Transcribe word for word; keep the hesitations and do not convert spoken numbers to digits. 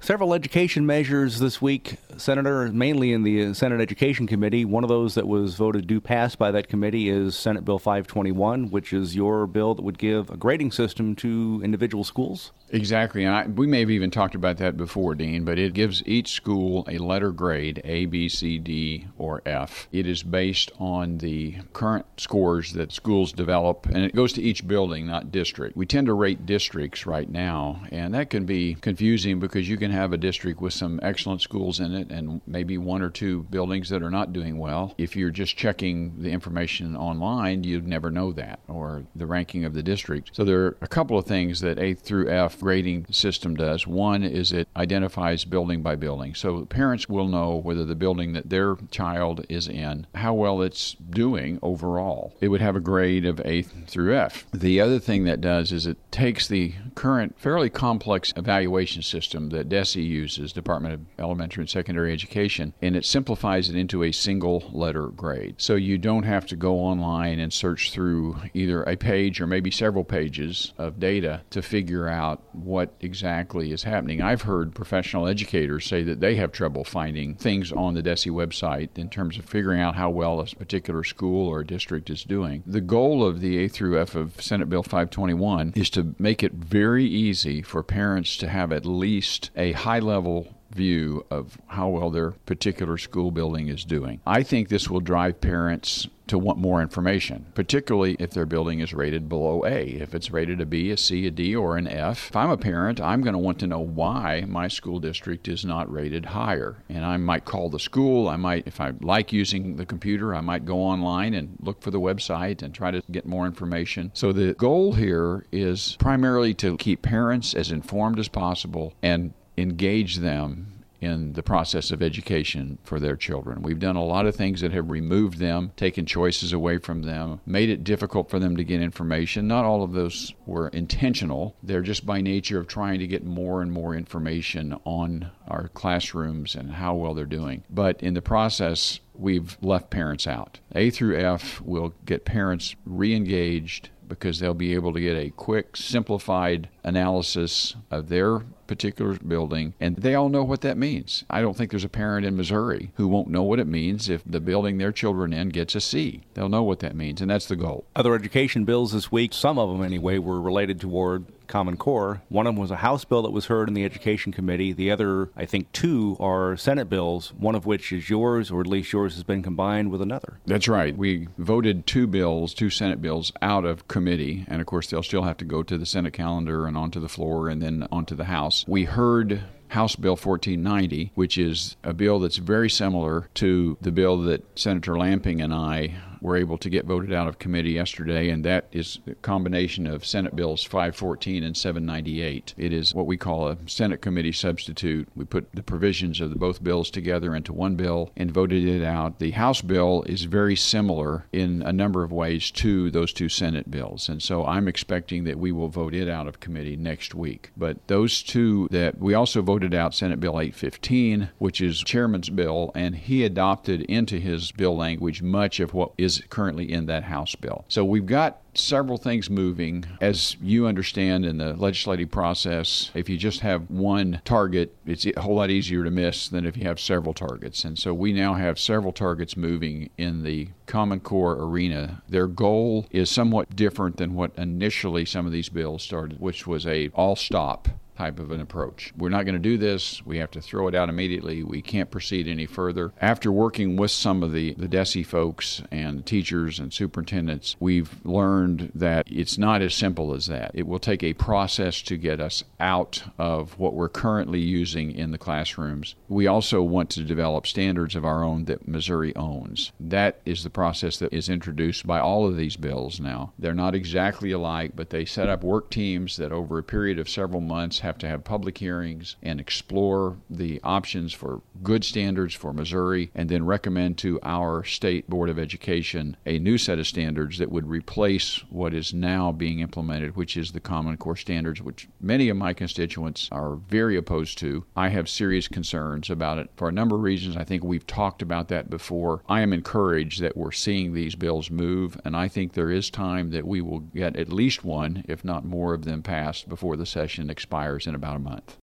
Several education measures this week, Senator, mainly in the Senate Education Committee. One of those that was voted do pass by that committee is Senate Bill five twenty-one, which is your bill that would give a grading system to individual schools. Exactly, and I, we may have even talked about that before, Dean, but it gives each school a letter grade, A, B, C, D, or F. It is based on the current scores that schools develop, and it goes to each building, not district. We tend to rate districts right now, and that can be confusing because you can have a district with some excellent schools in it and maybe one or two buildings that are not doing well. If you're just checking the information online, you'd never know that, or the ranking of the district. So there are a couple of things that A through F grading system does. One is it identifies building by building. So parents will know whether the building that their child is in, how well it's doing overall. It would have a grade of A through F. The other thing that does is it takes the current fairly complex evaluation system that D E S E uses, Department of Elementary and Secondary Education, and it simplifies it into a single letter grade. So you don't have to go online and search through either a page or maybe several pages of data to figure out what exactly is happening. I've heard professional educators say that they have trouble finding things on the D E S E website in terms of figuring out how well a particular school or district is doing. The goal of the A through F of Senate Bill five twenty-one is to make it very easy for parents to have at least a high-level view of how well their particular school building is doing. I think this will drive parents to want more information, particularly if their building is rated below A. If it's rated a B, a C, a D, or an F, if I'm a parent, I'm going to want to know why my school district is not rated higher. And I might call the school. I might, if I like using the computer, I might go online and look for the website and try to get more information. So the goal here is primarily to keep parents as informed as possible and engage them in the process of education for their children. We've done a lot of things that have removed them, taken choices away from them, made it difficult for them to get information. Not all of those were intentional. They're just by nature of trying to get more and more information on our classrooms and how well they're doing. But in the process, we've left parents out. A through F will get parents re-engaged because they'll be able to get a quick, simplified analysis of their particular building, and they all know what that means. I don't think there's a parent in Missouri who won't know what it means if the building their children in gets a C. They'll know what that means, and that's the goal. Other education bills this week, some of them anyway, were related toward Common Core. One of them was a House bill that was heard in the Education Committee. The other, I think two, are Senate bills, one of which is yours, or at least yours has been combined with another. That's right. We voted two bills, two Senate bills, out of committee, and of course they'll still have to go to the Senate calendar and onto the floor and then onto the House. We heard House Bill fourteen ninety, which is a bill that's very similar to the bill that Senator Lamping and I were able to get voted out of committee yesterday, and that is a combination of Senate Bills five fourteen and seven ninety-eight. It is what we call a Senate committee substitute. We put the provisions of the both bills together into one bill and voted it out. The House bill is very similar in a number of ways to those two Senate bills, and so I'm expecting that we will vote it out of committee next week. But those two that we also voted out, Senate Bill eight fifteen, which is Chairman's bill, and he adopted into his bill language much of what is currently in that House bill. So we've got several things moving. As you understand in the legislative process, if you just have one target, it's a whole lot easier to miss than if you have several targets. And so we now have several targets moving in the Common Core arena. Their goal is somewhat different than what initially some of these bills started, which was a all-stop type of an approach. We're not going to do this. We have to throw it out immediately. We can't proceed any further. After working with some of the, the D E S E folks and teachers and superintendents, we've learned that it's not as simple as that. It will take a process to get us out of what we're currently using in the classrooms. We also want to develop standards of our own that Missouri owns. That is the process that is introduced by all of these bills now. They're not exactly alike, but they set up work teams that over a period of several months have to have public hearings and explore the options for good standards for Missouri, and then recommend to our state Board of Education a new set of standards that would replace what is now being implemented, which is the Common Core standards, which many of my constituents are very opposed to. I have serious concerns about it for a number of reasons. I think we've talked about that before. I am encouraged that we're seeing these bills move, and I think there is time that we will get at least one, if not more of them passed before the session expires in about a month.